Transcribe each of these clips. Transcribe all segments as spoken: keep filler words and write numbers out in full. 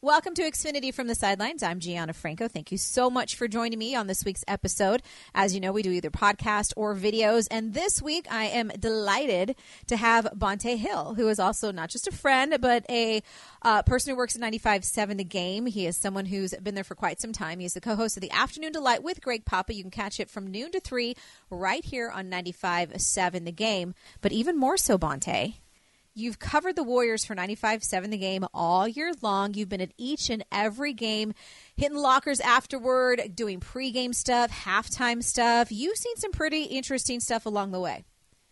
Welcome to Xfinity from the Sidelines. I'm Gianna Franco. Thank you so much for joining me on this week's episode. As you know, we do either podcast or videos. And this week, I am delighted to have Bonta Hill, who is also not just a friend, but a uh, person who works at ninety-five point seven The Game. He is someone who's been there for quite some time. He's the co-host of the Afternoon Delight with Greg Papa. You can catch it from noon to three right here on ninety-five point seven The Game. But even more so, Bonta, you've covered the Warriors for ninety-five point seven The Game all year long. You've been at each and every game, hitting lockers afterward, doing pregame stuff, halftime stuff. You've seen some pretty interesting stuff along the way.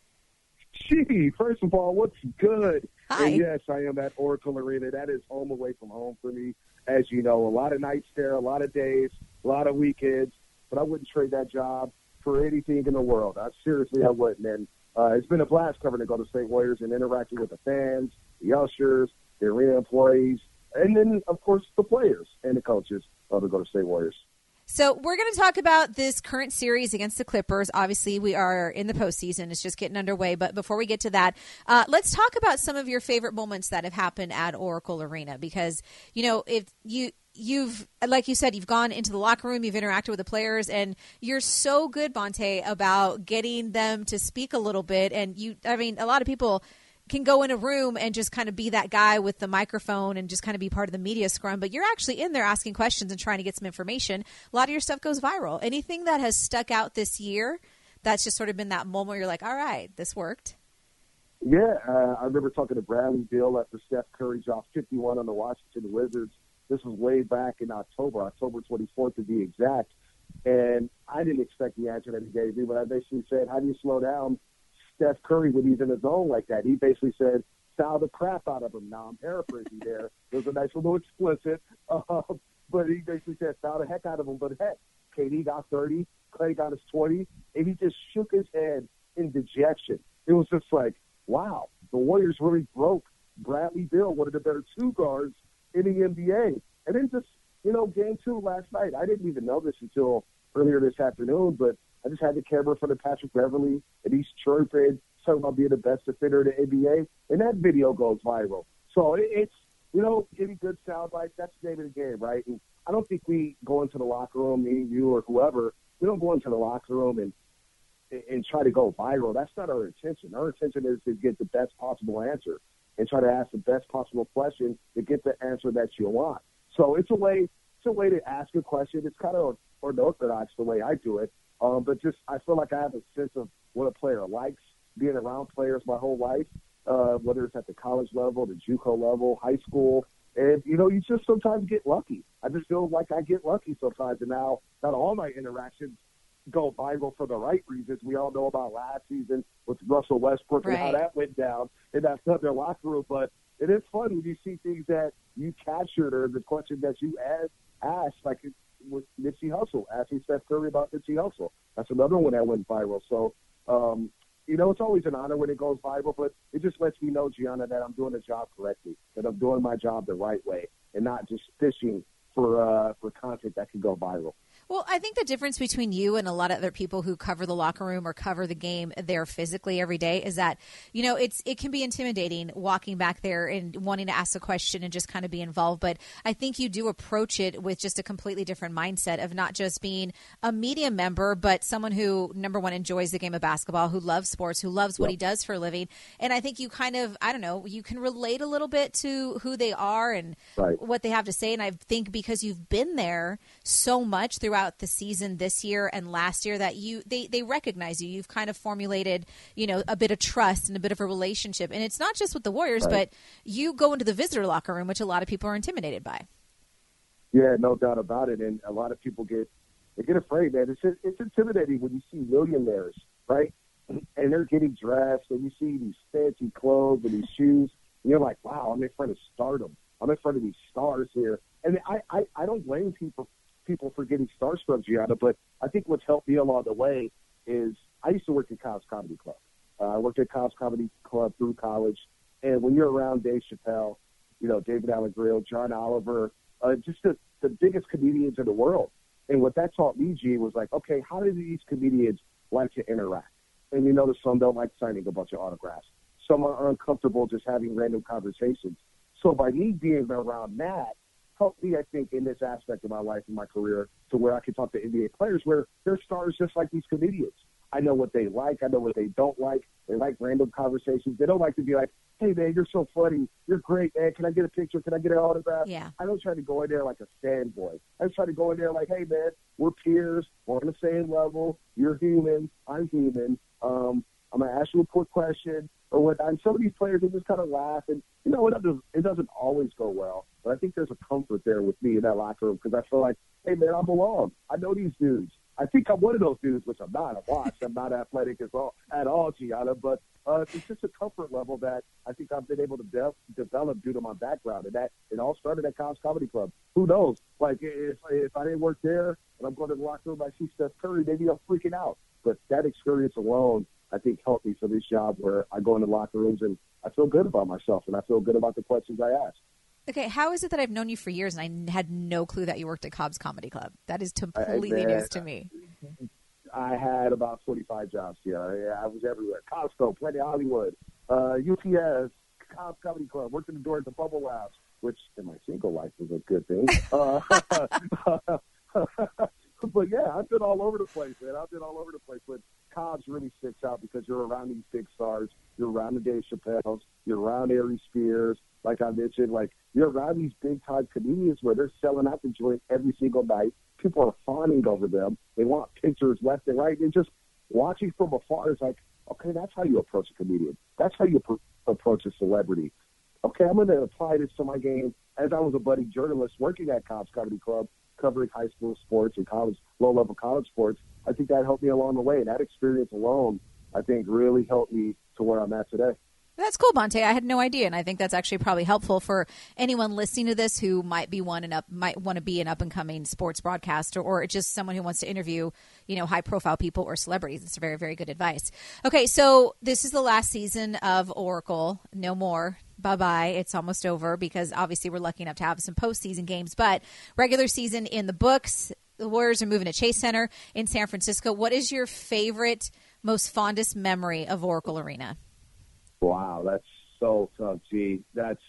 Gee, first of all, what's good? Hi. And yes, I am at Oracle Arena. That is home away from home for me. As you know, a lot of nights there, a lot of days, a lot of weekends. But I wouldn't trade that job for anything in the world. I seriously, I wouldn't. And Uh, it's been a blast covering the Golden State Warriors and interacting with the fans, the ushers, the arena employees, and then, of course, the players and the coaches of the Golden State Warriors. So we're going to talk about this current series against the Clippers. Obviously, we are in the postseason. It's just getting underway. But before we get to that, uh, let's talk about some of your favorite moments that have happened at Oracle Arena. Because, you know, if you – You've, like you said, you've gone into the locker room, you've interacted with the players, and you're so good, Bonta, about getting them to speak a little bit. And you, I mean, a lot of people can go in a room and just kind of be that guy with the microphone and just kind of be part of the media scrum, but you're actually in there asking questions and trying to get some information. A lot of your stuff goes viral. Anything that has stuck out this year that's just sort of been that moment where you're like, all right, this worked? Yeah, uh, I remember talking to Bradley Beal after Steph Curry dropped fifty-one on the Washington Wizards. This was way back in October, October twenty-fourth to be exact. And I didn't expect the answer that he gave me, but I basically said, how do you slow down Steph Curry when he's in his zone like that? He basically said, foul the crap out of him. Now, I'm paraphrasing there. It was a nice little explicit. Uh, but he basically said, foul the heck out of him. But heck, K D got thirty, Clay got his twenty, and he just shook his head in dejection. It was just like, wow, the Warriors really broke Bradley Beal, one of the better two guards in the N B A. And then just, you know, game two last night, I didn't even know this until earlier this afternoon, but I just had the camera for the Patrick Beverley, and he's chirping, talking about being the best defender in the N B A, and that video goes viral. So it, it's, you know, getting good sound bites, that's the name of the game, right? And I don't think we go into the locker room, me, you, or whoever, we don't go into the locker room and and try to go viral. That's not our intention. Our intention is to get the best possible answer and try to ask the best possible question to get the answer that you want. So it's a way, it's a way to ask a question. It's kind of unorthodox the way I do it, um, but just I feel like I have a sense of what a player likes, being around players my whole life, uh, whether it's at the college level, the JUCO level, high school, and you know, you just sometimes get lucky. I just feel like I get lucky sometimes, and now not all my interactions go viral for the right reasons. We all know about last season with Russell Westbrook right. and how that went down in that Thunder locker room. But it is fun when you see things that you captured or the question that you asked, asked like with Nipsey Hussle, asking Steph Curry about Nipsey Hussle. That's another one that went viral. So, um, you know, it's always an honor when it goes viral, but it just lets me know, Gianna, that I'm doing the job correctly, that I'm doing my job the right way and not just fishing for uh, for content that can go viral. Well, I think the difference between you and a lot of other people who cover the locker room or cover the game there physically every day is that, you know, it's it can be intimidating walking back there and wanting to ask a question and just kind of be involved. But I think you do approach it with just a completely different mindset of not just being a media member, but someone who, number one, enjoys the game of basketball, who loves sports, who loves what Yep. he does for a living. And I think you kind of, I don't know, you can relate a little bit to who they are and Right. what they have to say. And I think because you've been there so much throughout the season this year and last year that you they, they recognize you. You've kind of formulated, you know, a bit of trust and a bit of a relationship. And it's not just with the Warriors, Right. but you go into the visitor locker room, which a lot of people are intimidated by. Yeah, no doubt about it. And a lot of people get they get afraid, man. It's it's intimidating when you see millionaires, right? And they're getting dressed, and you see these fancy clothes and these shoes. And you're like, wow, I'm in front of stardom. I'm in front of these stars here. And I, I, I don't blame people people for getting starstruck, Gianna, but I think what's helped me along the way is I used to work at Cobb's Comedy Club. Uh, I worked at Cobb's Comedy Club through college. And when you're around Dave Chappelle, you know, David Allen Greer, John Oliver, uh, just the, the biggest comedians in the world. And what that taught me, G, was like, okay, how do these comedians like to interact? And you notice some don't like signing a bunch of autographs. Some are uncomfortable just having random conversations. So by me being around that, helped me, I think, in this aspect of my life and my career to where I can talk to N B A players where they're stars just like these comedians. I know what they like. I know what they don't like. They like random conversations. They don't like to be like, hey, man, you're so funny. You're great, man. Can I get a picture? Can I get an autograph? Yeah. I don't try to go in there like a fanboy. I just try to go in there like, hey, man, we're peers. We're on the same level. You're human. I'm human. Um, I'm going to ask you a quick question or what. And some of these players, they just kind of laugh. And, you know, it doesn't, it doesn't always go well. But I think there's a comfort there with me in that locker room because I feel like, hey, man, I belong. I know these dudes. I think I'm one of those dudes, which I'm not. I'm washed. I'm not athletic at all, at all, Gianna. But uh, it's just a comfort level that I think I've been able to de- develop due to my background. And that it all started at Cobb's Comedy Club. Who knows? Like, if, if I didn't work there and I'm going to the locker room, I see Steph Curry, maybe I'm freaking out. But that experience alone, I think, helped me for this job where I go into locker rooms and I feel good about myself and I feel good about the questions I ask. Okay, how is it that I've known you for years and I had no clue that you worked at Cobb's Comedy Club? That is completely I, news to me. I had about forty-five jobs. Yeah, I was everywhere. Costco, Planet Hollywood, uh, U P S, Cobb's Comedy Club. Worked in the door at the Bubble Lounge, which in my single life was a good thing. Uh, but yeah, I've been all over the place, man. I've been all over the place. But Cobb's really sticks out because you're around these big stars. You're around the Dave Chappelle's. You're around Ari Spears. Like I mentioned, like you're around these big-time comedians where they're selling out the joint every single night. People are fawning over them. They want pictures left and right. And just watching from afar is like, okay, that's how you approach a comedian. That's how you pr- approach a celebrity. Okay, I'm going to apply this to my game. As I was a budding journalist working at Cobb's Comedy Club, covering high school sports and college, low-level college sports, I think that helped me along the way. And that experience alone, I think, really helped me to where I'm at today. That's cool, Bonta. I had no idea, and I think that's actually probably helpful for anyone listening to this who might be one and up, might want to be an up and coming sports broadcaster, or just someone who wants to interview, you know, high profile people or celebrities. It's very, very good advice. Okay, so this is the last season of Oracle. No more. Bye bye. It's almost over because obviously we're lucky enough to have some postseason games, but regular season in the books. The Warriors are moving to Chase Center in San Francisco. What is your favorite, most fondest memory of Oracle Arena? Wow, that's so tough, G. That's,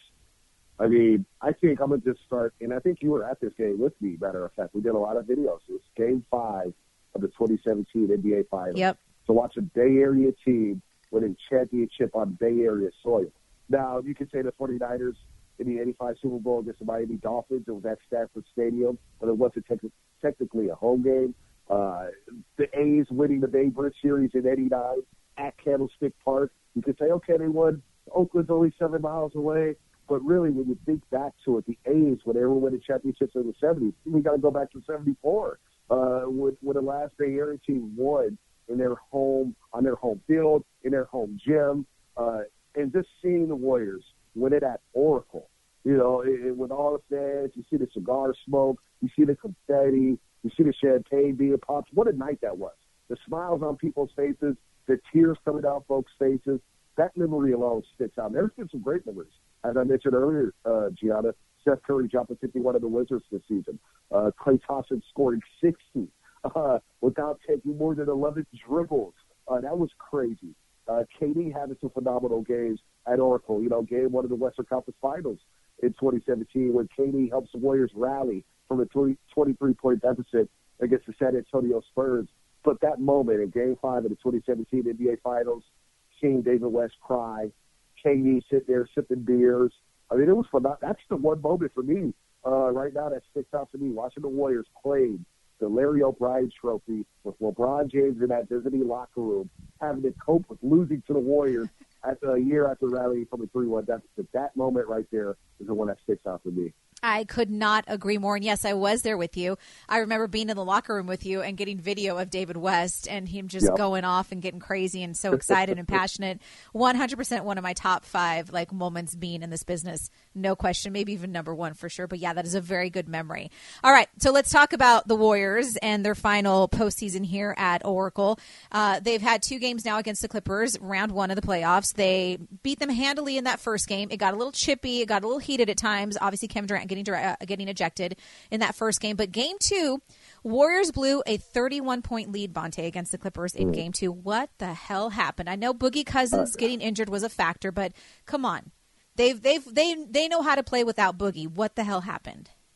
I mean, I think I'm going to just start, and I think you were at this game with me, matter of fact. We did a lot of videos. It was game five of the twenty seventeen N B A Finals. Yep. To watch a Bay Area team win a championship on Bay Area soil. Now, you could say the 49ers in the eighty-five Super Bowl against the Miami Dolphins, it was at Stanford Stadium, but it wasn't te- technically a home game. Uh, the A's winning the Babe Ruth series in eighty-nine at Candlestick Park. You could say, okay, they won. Oakland's only seven miles away. But really, when you think back to it, the A's, when they were winning championships in the seventies, we got to go back to seventy-four, uh, when, when the last Bay Area team won in their home, on their home field, in their home gym. Uh, and just seeing the Warriors win it at Oracle, you know, it, it, with all the fans, you see the cigar smoke, you see the confetti, you see the champagne being popped. What a night that was. The smiles on people's faces, the tears coming down folks' faces, that memory alone sticks out. There's been some great memories. As I mentioned earlier, uh, Gianna, Steph Curry dropping fifty-one of the Wizards this season. Uh, Klay Thompson scoring sixty uh, without taking more than eleven dribbles. Uh, that was crazy. Uh, K D having some phenomenal games at Oracle. You know, game one of the Western Conference Finals in twenty seventeen when K D helps the Warriors rally from a twenty-three point deficit against the San Antonio Spurs. But that moment in Game five of the twenty seventeen N B A Finals, seeing David West cry, K D sit there sipping beers. I mean, it was phenomenal. That's the one moment for me uh, right now that sticks out to me, watching the Warriors play the Larry O'Brien Trophy with LeBron James in that visiting locker room, having to cope with losing to the Warriors at a year after rallying from a three one deficit. That moment right there is the one that sticks out for me. I could not agree more. And yes, I was there with you. I remember being in the locker room with you and getting video of David West and him just yep. going off and getting crazy and so excited and passionate. one hundred percent one of my top five like moments being in this business. No question. Maybe even number one for sure. But yeah, that is a very good memory. All right. So let's talk about the Warriors and their final postseason here at Oracle. Uh, they've had two games now against the Clippers, round one of the playoffs. They beat them handily in that first game. It got a little chippy. It got a little heated at times. Obviously, Kevin Durant getting uh, getting ejected in that first game. But game two, Warriors blew a thirty-one point lead, Bonta, against the Clippers in game two. What the hell happened? I know Boogie Cousins getting injured was a factor, but come on. They've they've they they know how to play without Boogie. What the hell happened?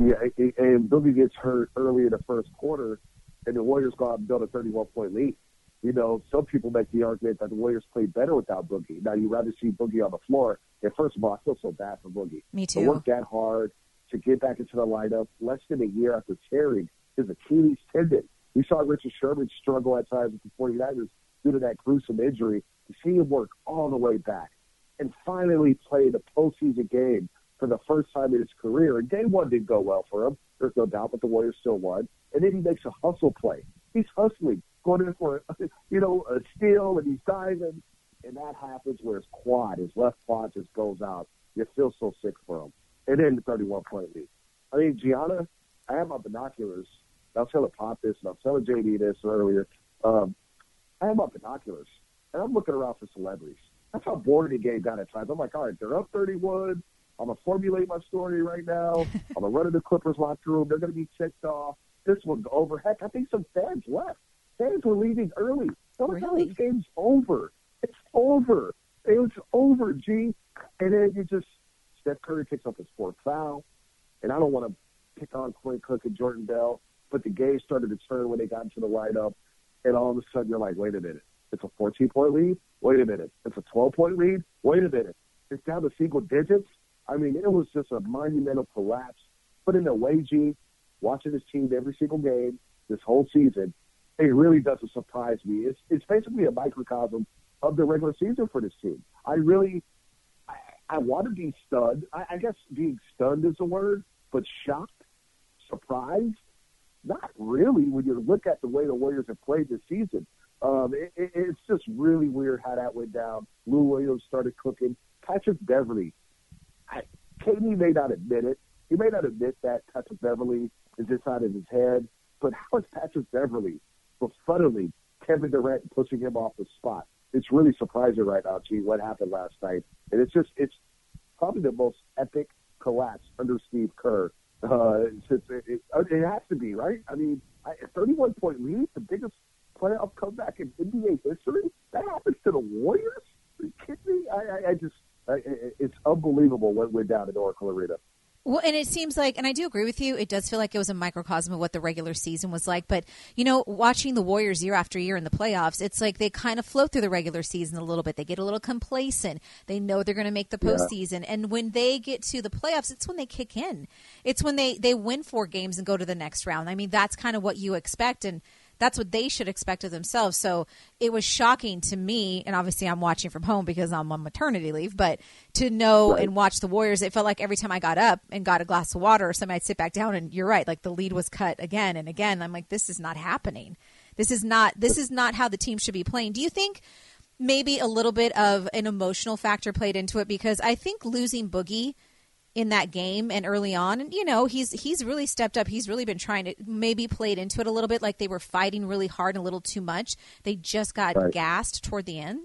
Yeah, and Boogie gets hurt early in the first quarter, and the Warriors go out and build a thirty-one point lead. You know, some people make the argument that the Warriors played better without Boogie. Now, you'd rather see Boogie on the floor. And first of all, I feel so bad for Boogie. Me too. To work that hard, to get back into the lineup less than a year after tearing his Achilles tendon. We saw Richard Sherman struggle at times with the 49ers due to that gruesome injury. To see him work all the way back and finally play the postseason game for the first time in his career. And game one didn't go well for him. There's no doubt, but the Warriors still won. And then he makes a hustle play. He's hustling, going in for, you know, a steal, and he's diving. And that happens where his quad, his left quad just goes out. You feel so sick for him. And then the thirty-one point lead. I mean, Gianna, I have my binoculars. I was telling Pop this, and I was telling J D this earlier. Um, I have my binoculars, and I'm looking around for celebrities. That's how boring the game got at times. I'm like, all right, they're up thirty-one. I'm going to formulate my story right now. I'm going to run to the Clippers locker room. They're going to be ticked off. This one's over. Heck, I think some fans left. Fans were leaving early. Don't Really? tell me this game's over. It's over. It was over, G. And then you just, Steph Curry picks up his fourth foul. And I don't want to pick on Quinn Cook and Jordan Bell, but the game started to turn when they got into the lineup. And all of a sudden you're like, wait a minute. It's a fourteen point lead? Wait a minute. It's a twelve point lead? Wait a minute. It's down to single digits? I mean, it was just a monumental collapse. But in a way, G, watching this team every single game this whole season, it really doesn't surprise me. It's it's basically a microcosm of the regular season for this team. I really, I, I want to be stunned. I, I guess being stunned is a word, but shocked, surprised, not really when you look at the way the Warriors have played this season. Um, it, it, it's just really weird how that went down. Lou Williams started cooking. Patrick Beverley, I, K D may not admit it. He may not admit that Patrick Beverley is inside of his head, but how is Patrick Beverley befuddling Kevin Durant and pushing him off the spot? It's really surprising right now, G, what happened last night. And it's just, it's probably the most epic collapse under Steve Kerr. Uh, it, it, it has to be, right? I mean, a thirty-one point lead, the biggest playoff comeback in N B A history? That happens to the Warriors? Are you kidding me? I, I, I just, I, it's unbelievable what went down at Oracle Arena. Well, and it seems like, and I do agree with you, it does feel like it was a microcosm of what the regular season was like. But, you know, watching the Warriors year after year in the playoffs, it's like they kind of float through the regular season a little bit. They get a little complacent. They know they're going to make the postseason. Yeah. And when they get to the playoffs, it's when they kick in. It's when they, they win four games and go to the next round. I mean, that's kind of what you expect. And that's what they should expect of themselves. So it was shocking to me, and obviously I'm watching from home because I'm on maternity leave, but to know right. and watch the Warriors, it felt like every time I got up and got a glass of water or something, I'd sit back down, and you're right, like the lead was cut again and again. I'm like, this is not happening. This is not this is not how the team should be playing. Do you think maybe a little bit of an emotional factor played into it? Because I think losing Boogie in that game and early on, and you know, he's he's really stepped up. He's really been trying to, maybe played into it a little bit, like they were fighting really hard and a little too much. They just got right. gassed toward the end.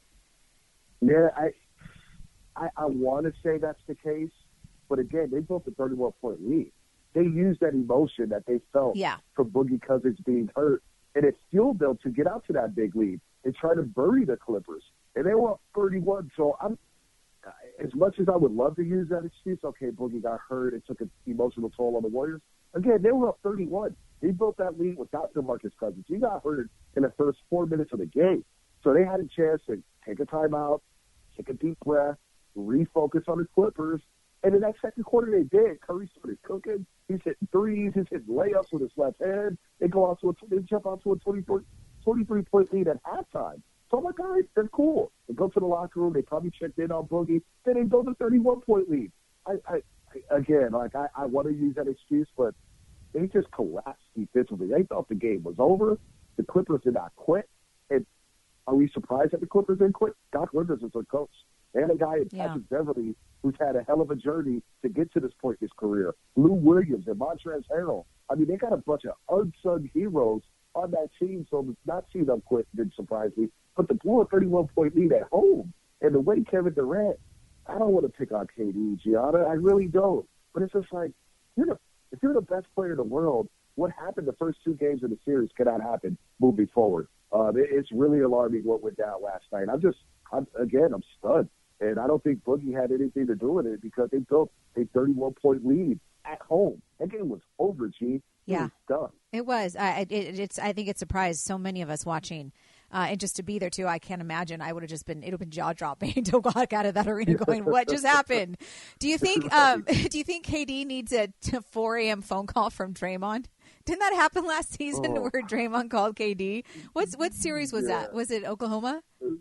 Yeah, I I, I want to say that's the case, but again, they built a thirty-one point lead. They used that emotion that they felt yeah. from Boogie Cousins being hurt, and it fueled them to get out to that big lead and try to bury the Clippers. And they were up thirty-one, so I'm as much as I would love to use that excuse, okay, Boogie got hurt, it took an emotional toll on the Warriors. Again, they were up thirty-one. They built that lead without DeMarcus Cousins. He got hurt in the first four minutes of the game. So they had a chance to take a timeout, take a deep breath, refocus on the Clippers. And in that second quarter, they did. Curry started cooking. He's hitting threes. He's hitting layups with his left hand. They go out to a, they jump out to a twenty-three point lead at halftime. So I'm like, all right, they're cool. They go to the locker room. They probably checked in on Boogie. Then they build a thirty-one point lead. I, I, I again, like I, I want to use that excuse, but they just collapsed defensively. They thought the game was over. The Clippers did not quit. And are we surprised that the Clippers didn't quit? Doc Rivers is their coach. They had a guy in yeah. Patrick Beverley who's had a hell of a journey to get to this point in his career. Lou Williams and Montrezl Harrell. I mean, they got a bunch of unsung heroes on that team, so not see them quit didn't surprise me. But to blow a thirty-one point lead at home, and the way Kevin Durant, I don't want to pick on K D, Gianna, I really don't. But it's just like, you're the, if you're the best player in the world, what happened the first two games of the series cannot happen moving forward. Um, it, it's really alarming what went down last night. I'm just, I'm, again, I'm stunned. And I don't think Boogie had anything to do with it because they built a thirty-one point lead at home. And It was. I, it, it's. I think it surprised so many of us watching, uh, and just to be there too. I can't imagine. I would have just been. It would have been jaw dropping to walk out of that arena going, "What just happened?" Do you think? Um, do you think K D needs a four a.m. phone call from Draymond? Didn't that happen last season oh. where Draymond called K D? What's what series was yeah. that? Was it Oklahoma?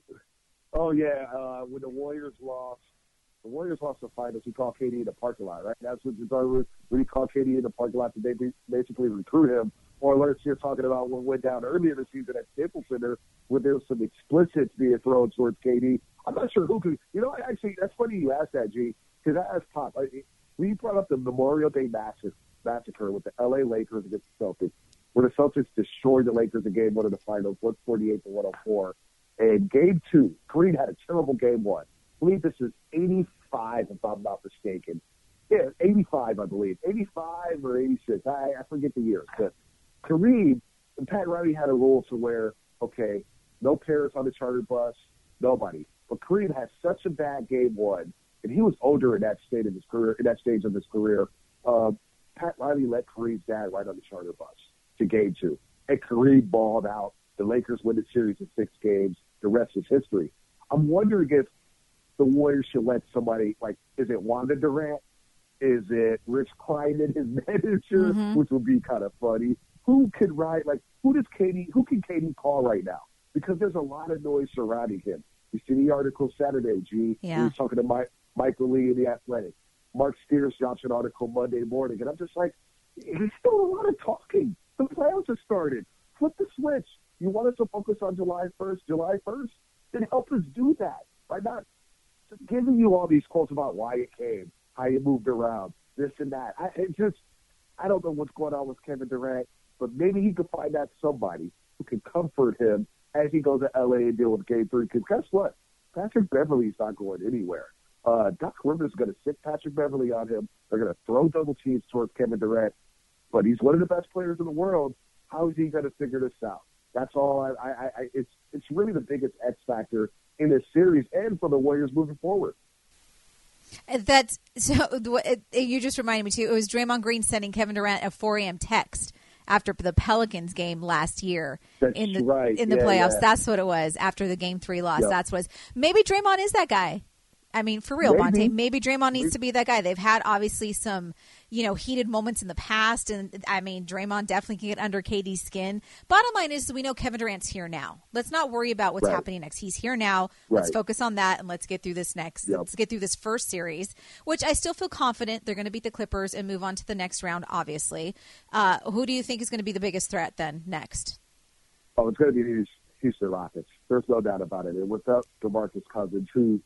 Oh yeah, uh, when the Warriors lost. The Warriors lost the finals. He called K D in the parking lot, right? That's what you're talking about. When he called K D in the parking lot, did they basically recruit him? Or let's you're talking about what went down earlier this season at Staples Center, where there was some explicits being thrown towards K D. I'm not sure who could. You know, actually, that's funny you asked that, G, because I asked Pop. We brought up the Memorial Day massacre, massacre with the L A Lakers against the Celtics, where the Celtics destroyed the Lakers in Game One of the Finals, one forty-eight to one oh four. And Game Two, Kareem had a terrible Game One. I believe this is eighty-five, if I'm not mistaken. Yeah, eighty-five, I believe. eighty-five or eighty-six. I, I forget the years. But Kareem and Pat Riley had a rule to where, okay, no parents on the charter bus, nobody. But Kareem had such a bad game one, and he was older in that state of his career, in that stage of his career. Uh, Pat Riley let Kareem's dad ride on the charter bus to game two. And Kareem balled out. The Lakers win the series in six games. The rest is history. I'm wondering if the Warriors should let somebody, like, is it Wanda Durant? Is it Rich Kleiman, his manager, mm-hmm. which would be kind of funny? Who could ride, like, who does Katie, who can Katie call right now? Because there's a lot of noise surrounding him. You see the article Saturday, G. Yeah. He was talking to Mike, Michael Lee in The Athletic. Mark Steers drops an article Monday morning, and I'm just like, he's still a lot of talking. The playoffs have started. Flip the switch. You want us to focus on July first, July first? Then help us do that. By not just giving you all these quotes about why it came, how you moved around, this and that. I it just, I don't know what's going on with Kevin Durant, but maybe he could find out somebody who can comfort him as he goes to L A and deal with Game Three. Because guess what? Patrick Beverly's not going anywhere. Uh, Doc Rivers is going to sit Patrick Beverly on him. They're going to throw double teams towards Kevin Durant, but he's one of the best players in the world. How is he going to figure this out? That's all. I, I, I, it's it's really the biggest X factor in this series and for the Warriors moving forward. That's so. It, you just reminded me too. It was Draymond Green sending Kevin Durant a four a.m. text after the Pelicans game last year. That's in the right. in the yeah, playoffs. Yeah. That's what it was after the Game Three loss. Yep. That's what. Maybe Draymond is that guy. I mean, for real, Maybe. Bonte. Maybe Draymond needs to be that guy. They've had obviously some, you know, heated moments in the past, and I mean, Draymond definitely can get under K D's skin. Bottom line is, we know Kevin Durant's here now. Let's not worry about what's right. happening next. He's here now. Let's right. focus on that, and let's get through this next. Yep. Let's get through this first series, which I still feel confident they're going to beat the Clippers and move on to the next round. Obviously, uh, who do you think is going to be the biggest threat then next? Oh, it's going to be these Houston Rockets. There's no doubt about it. And without DeMarcus Cousins, who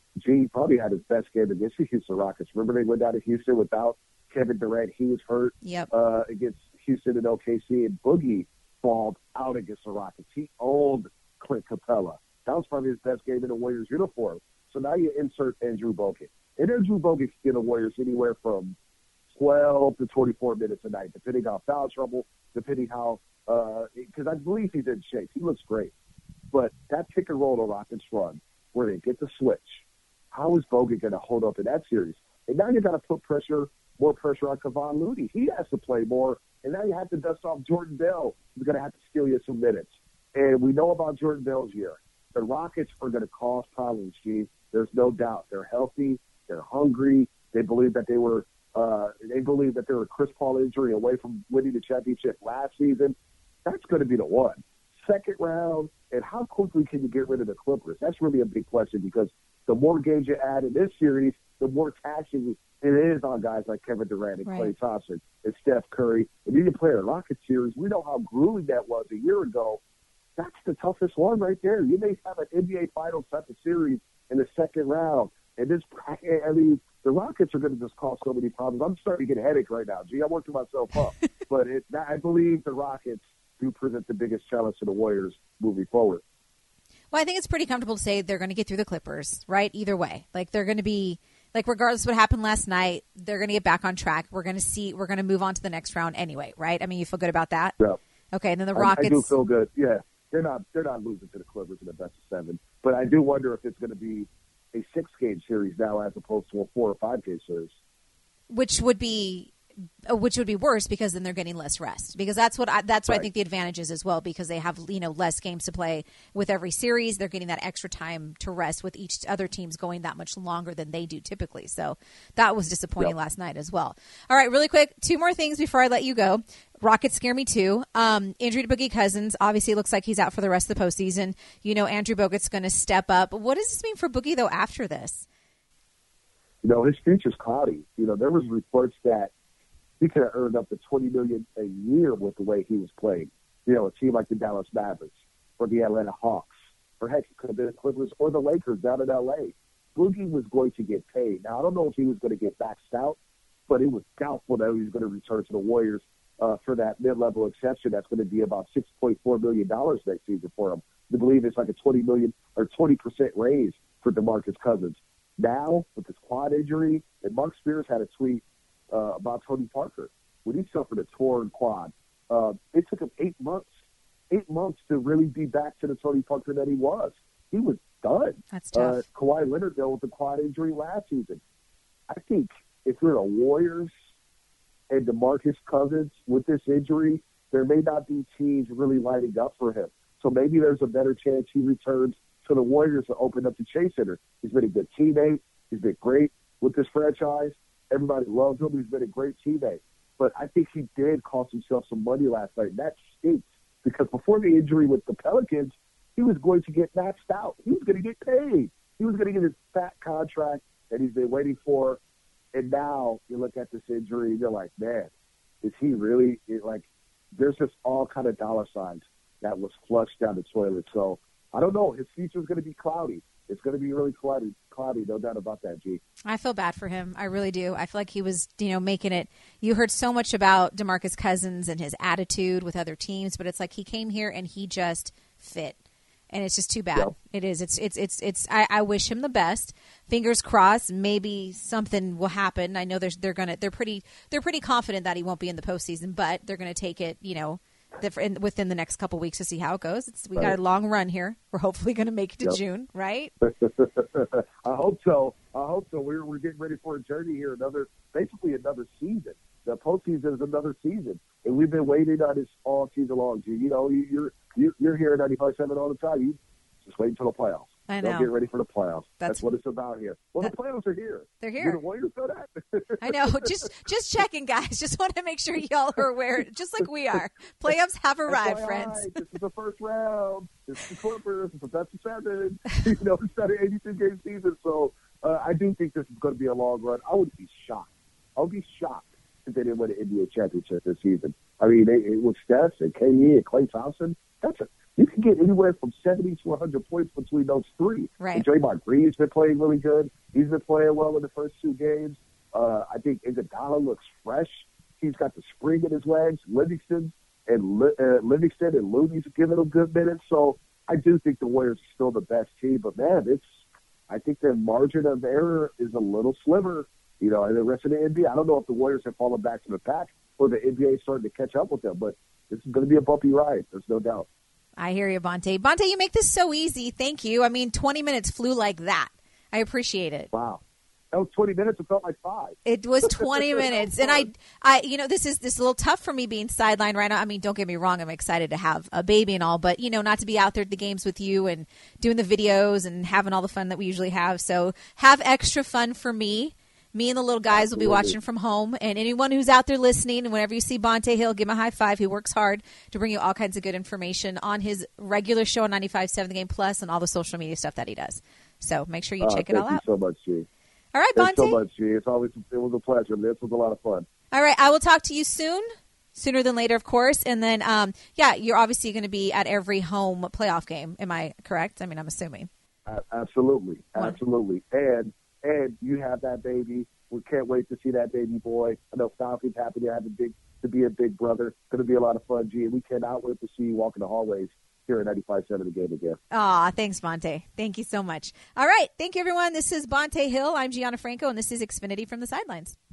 G probably had his best game against the Houston Rockets. Remember they went down to Houston without Kevin Durant. He was hurt yep. uh, against Houston and O K C, and Boogie balled out against the Rockets. He owned Clint Capella. That was probably his best game in the Warriors uniform. So now you insert Andrew Bogut. And Andrew Bogut can get the Warriors anywhere from twelve to twenty-four minutes a night, depending on foul trouble, depending how uh, – because I believe he's in shape. He looks great. But that pick and roll the Rockets run, where they get the switch, how is Bogut going to hold up in that series? And now you got to put pressure, more pressure on Kevon Looney. He has to play more. And now you have to dust off Jordan Bell, who's going to have to steal you some minutes. And we know about Jordan Bell's year. The Rockets are going to cause problems, Steve. There's no doubt. They're healthy. They're hungry. They believe that they were uh, they believe that they were a Chris Paul injury away from winning the championship last season. That's going to be the one. Second round, and how quickly can you get rid of the Clippers? That's really a big question, because the more games you add in this series, the more taxing it is on guys like Kevin Durant and right. Klay Thompson and Steph Curry. And you can play a Rocket series. We know how grueling that was a year ago. That's the toughest one right there. You may have an N B A Finals type of series in the second round. And this, I mean, the Rockets are going to just cause so many problems. I'm starting to get a headache right now. Gee, I'm working myself up. But it, I believe the Rockets do present the biggest challenge to the Warriors moving forward. Well, I think it's pretty comfortable to say they're going to get through the Clippers, right? Either way. Like, they're going to be, like, regardless of what happened last night, they're going to get back on track. We're going to see, we're going to move on to the next round anyway, right? I mean, you feel good about that? Yeah. Okay, and then the Rockets. I, I do feel good, yeah. They're not, they're not losing to the Clippers in the best of seven. But I do wonder if it's going to be a six-game series now as opposed to a four- or five-game series. Which would be which would be worse because then they're getting less rest. Because that's what I, that's what Right. I think the advantage is as well. Because they have you know less games to play with every series, they're getting that extra time to rest with each other teams going that much longer than they do typically. So that was disappointing Yep. last night as well. All right, really quick, two more things before I let you go. Rockets scare me too. Um, injury to Boogie Cousins. Obviously, it looks like he's out for the rest of the postseason. You know, Andrew Bogut's going to step up. What does this mean for Boogie though after this? You know, his future's cloudy. You know, there was reports that he could have earned up to twenty million dollars a year with the way he was playing. You know, a team like the Dallas Mavericks or the Atlanta Hawks, or heck, it could have been the Clippers or the Lakers down in L A. Boogie was going to get paid. Now, I don't know if he was going to get maxed out, but it was doubtful that he was going to return to the Warriors uh, for that mid-level exception. That's going to be about six point four million dollars next season for him. I believe it's like a twenty million dollars or twenty percent raise for DeMarcus Cousins. Now, with his quad injury, and Mark Spears had a tweet uh, about Tony Parker. When he suffered a torn quad, uh, it took him eight months, eight months to really be back to the Tony Parker that he was. He was done. That's tough. Uh, Kawhi Leonard dealt with the quad injury last season. I think if you're the Warriors and DeMarcus Cousins with this injury, there may not be teams really lining up for him. So maybe there's a better chance he returns to the Warriors to open up the Chase Center. He's been a good teammate. He's been great with this franchise. Everybody loves him. He's been a great teammate. But I think he did cost himself some money last night. And that stinks because before the injury with the Pelicans, he was going to get maxed out. He was going to get paid. He was going to get his fat contract that he's been waiting for. And now you look at this injury and you're like, man, is he really it, like? There's just all kind of dollar signs that was flushed down the toilet. So I don't know. His future is going to be cloudy. It's going to be really cloudy, cloudy, no doubt about that, G. I feel bad for him. I really do. I feel like he was, you know, making it. You heard so much about DeMarcus Cousins and his attitude with other teams, but it's like he came here and he just fit. And it's just too bad. Yep. It is. It's. It's. It's. It's. I, I wish him the best. Fingers crossed. Maybe something will happen. I know there's. They're gonna. They're pretty. They're pretty confident that he won't be in the postseason, but they're gonna take it. You know, the, in, within the next couple weeks to see how it goes. It's, we Right. got a long run here. We're hopefully gonna make it to Yep. June, right? I hope so. I hope so. We're we're getting ready for a journey here. Another, basically another season. The postseason is another season, and we've been waiting on this all season long. G. You know, you, you're you, you're here at ninety-five point seven all the time. You just wait until the playoffs. I know. Don't get ready for the playoffs. That's- That's, what it's about here. Well, that- the playoffs are here. They're Do here. the Warriors know that? I know. Just just checking, guys. Just want to make sure y'all are aware, just like we are. Playoffs have arrived, F Y I, friends. This is the first round. This is the Clippers. It's a best of seven. You know, it's not an eighty-two game season. So uh, I do think this is going to be a long run. I would be shocked. I would be shocked if they didn't win an N B A championship this season. I mean, they, it was Steph and K D and Klay Thompson. That's a, you can get anywhere from seventy to one hundred points between those three. Right. And Draymond Green's been playing really good. He's been playing well in the first two games. Uh, I think Iguodala looks fresh. He's got the spring in his legs. Livingston and uh, Livingston and Looney's giving him good minutes. So I do think the Warriors are still the best team. But man, it's I think their margin of error is a little slimmer. You know, and the rest of the N B A, I don't know if the Warriors have fallen back to the pack or the N B A is starting to catch up with them. But this is going to be a bumpy ride. There's no doubt. I hear you, Bonte. Bonte, you make this so easy. Thank you. I mean, twenty minutes flew like that. I appreciate it. Wow. That was twenty minutes. It felt like five. It was twenty minutes. And I, I, you know, this is, this is a little tough for me being sidelined right now. I mean, don't get me wrong. I'm excited to have a baby and all, but you know, not to be out there at the games with you and doing the videos and having all the fun that we usually have. So have extra fun for me. Me and the little guys will be watching from home. And anyone who's out there listening, and whenever you see Bonte Hill, give him a high five. He works hard to bring you all kinds of good information on his regular show on ninety-five point seven The Game Plus and all the social media stuff that he does. So make sure you Uh, check it all Thank out. you so much, G. All right, Thanks Bonte. so much, G. It's always it was a pleasure. This was a lot of fun. All right, I will talk to you soon. Sooner than later, of course. And then, um, yeah, you're obviously going to be at every home playoff game. Am I correct? I mean, I'm assuming. Uh, absolutely, What? absolutely. And and you have that baby. We can't wait to see that baby boy. I know Falcon's happy to have a big to be a big brother. It's going to be a lot of fun, G. And we cannot wait to see you walk in the hallways here at ninety-five point seven The Game again. Aw, thanks, Bonte. Thank you so much. All right, thank you, everyone. This is Bonte Hill. I'm Gianna Franco, and this is Xfinity from the Sidelines.